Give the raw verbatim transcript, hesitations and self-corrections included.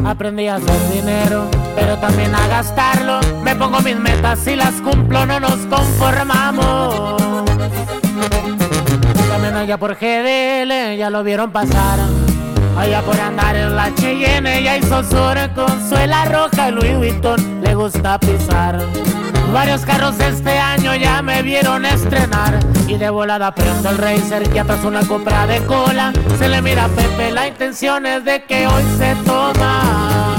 Aprendí a hacer dinero, pero también a gastarlo. Me pongo mis metas y las cumplo, no nos conformamos. También allá por G D L, ya lo vieron pasar. Allá por andar en la Cheyenne, ya hizo sur con suela roja y Louis Vuitton le gusta pisar. Varios carros este año ya me vieron estrenar. Y de volada prendo el Racer que atrás una compra de cola. Se le mira a Pepe, la intención es de que hoy se toma.